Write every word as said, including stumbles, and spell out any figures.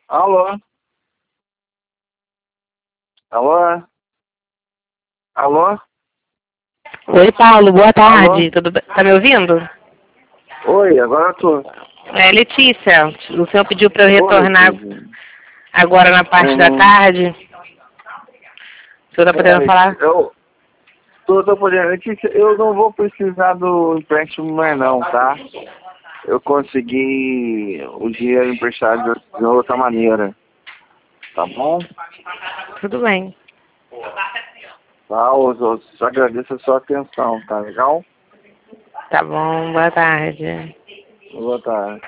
Alô? Alô? Alô? Oi, Paulo, boa tarde. Alô? Tudo bem? Tá me ouvindo? Oi, agora eu tô. É, Letícia, o senhor pediu para eu Oi, retornar Letícia. agora na parte da Uhum. tarde. O senhor tá É, podendo Letícia, falar? eu tô, tô podendo. Letícia, eu não vou precisar do empréstimo mais não, tá? Eu consegui o dinheiro emprestado de, de outra maneira. Tá bom? Tudo bem. Tá, eu, eu só agradeço a sua atenção, tá legal? Tá bom, boa tarde. Boa tarde.